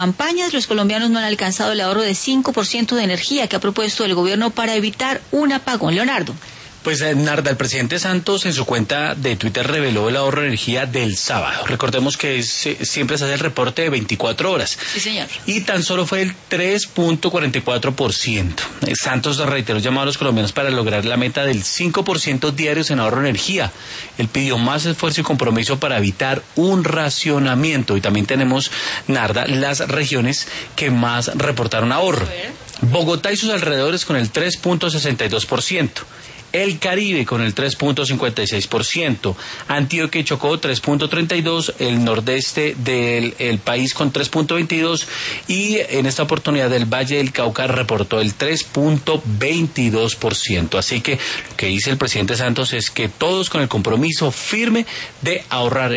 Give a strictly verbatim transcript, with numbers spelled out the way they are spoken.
campañas, los colombianos no han alcanzado el ahorro de cinco por ciento de energía que ha propuesto el gobierno para evitar un apagón. Leonardo. Pues Narda, el presidente Santos en su cuenta de Twitter reveló el ahorro de energía del sábado. Recordemos que es, siempre se hace el reporte de veinticuatro horas. Sí, señor. Y tan solo fue el tres punto cuarenta y cuatro por ciento. Santos reiteró el llamado a los colombianos para lograr la meta del cinco por ciento diarios en ahorro de energía. Él pidió más esfuerzo y compromiso para evitar un racionamiento. Y también tenemos, Narda, las regiones que más reportaron ahorro. Bogotá y sus alrededores con el tres punto sesenta y dos por ciento. El Caribe con el tres punto cincuenta y seis por ciento, Antioquia y Chocó tres punto treinta y dos por ciento, el nordeste del el país con tres punto veintidós por ciento y en esta oportunidad el Valle del Cauca reportó el tres punto veintidós por ciento. Así que lo que dice el presidente Santos es que todos con el compromiso firme de ahorrar